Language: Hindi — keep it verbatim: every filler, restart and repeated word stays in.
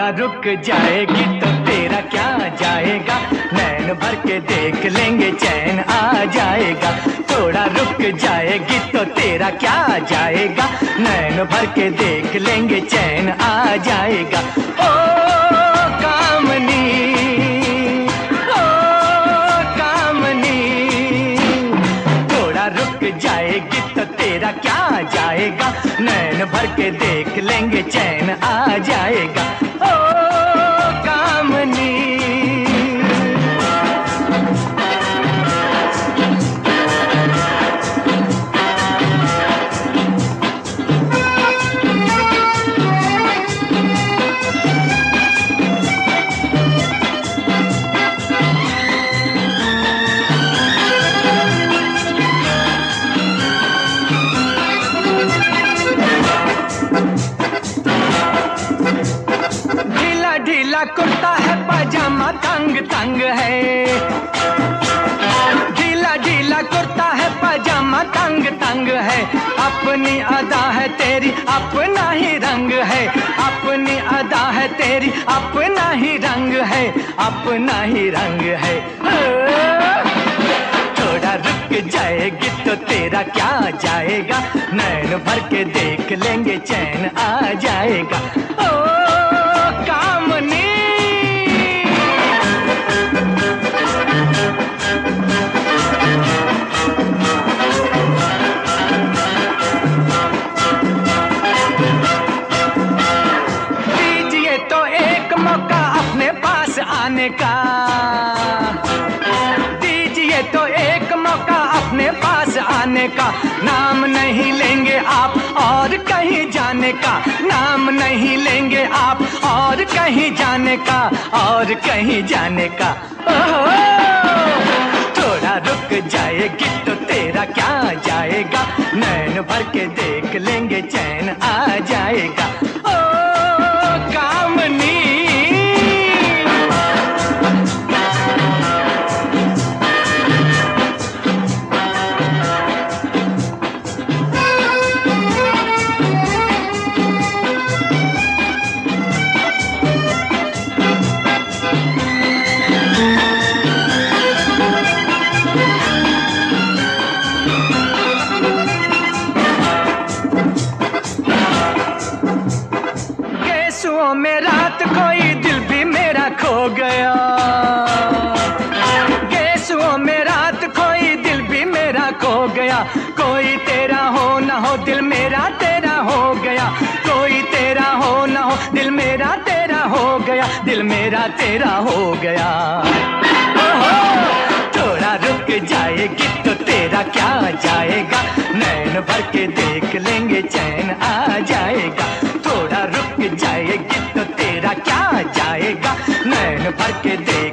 थोड़ा रुक जाएगी तो तेरा क्या जाएगा, नैन भर के देख लेंगे चैन आ जाएगा। थोड़ा रुक जाएगी तो तेरा क्या जाएगा, नैन भर के देख लेंगे चैन आ जाएगा। ओ कामनी, ओ कामनी, थोड़ा रुक जाएगी तो तेरा क्या जाएगा, नैन भर के देख लेंगे चैन आ जाएगा। ओ कामनी। ढीला कुर्ता है पाजामा तंग तंग है, ढीला ढीला कुर्ता है पाजामा तंग तंग है। अपनी अदा है तेरी अपना ही रंग है, अपनी अदा है तेरी अपना ही रंग है, अपना ही रंग है। थोड़ा रुक जाएगी तो तेरा क्या जाएगा, नैन भर के देख लेंगे चैन आ जाएगा। ओ कामनी। दीजिए तो एक मौका अपने पास आने का, दीजिए तो एक मौका अपने पास आने का। नाम नहीं लेंगे आप और कहीं जाने का, नाम नहीं लेंगे आप और कहीं जाने का, और कहीं जाने का। ओहो, थोड़ा रुक जाएगी तो तेरा क्या जाएगा, नैन भर के देख लेंगे चैन आ जाएगा। ओ कामनी। गेसुओं में रात खोई दिल भी मेरा खो गया, गेसुओं में रात खोई दिल भी मेरा खो गया। कोई तेरा हो ना हो दिल मेरा तेरा हो गया, कोई तेरा हो ना हो दिल मेरा तेरा हो गया, दिल मेरा तेरा हो गया। ओहो, थोड़ा रुक जाएगी तो तेरा क्या जाएगा, नैन भर के देख लेंगे चैन आ जाएगा। थोड़ा रुक जाएगी तो तेरा क्या जाएगा, नैन भर के देख